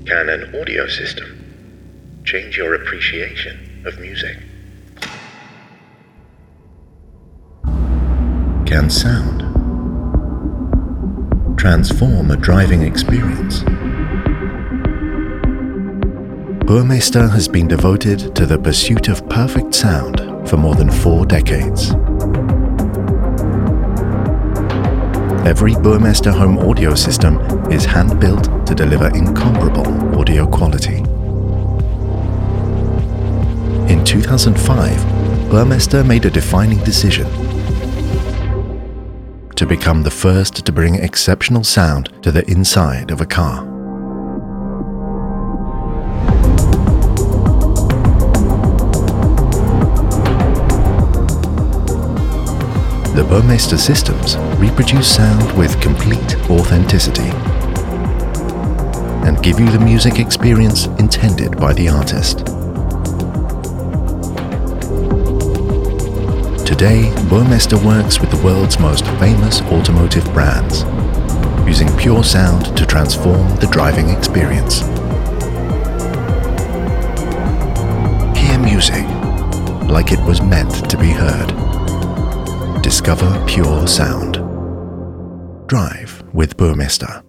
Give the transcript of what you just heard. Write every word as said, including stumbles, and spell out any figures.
Can an audio system change your appreciation of music? Can sound transform a driving experience? Burmester has been devoted to the pursuit of perfect sound for more than four decades. Every Burmester home audio system is hand-built to deliver incomparable audio quality. In two thousand five, Burmester made a defining decision to become the first to bring exceptional sound to the inside of a car. The Burmester systems reproduce sound with complete authenticity and give you the music experience intended by the artist. Today, Burmester works with the world's most famous automotive brands, using pure sound to transform the driving experience. Hear music like it was meant to be heard. Discover pure sound. Drive with Burmester.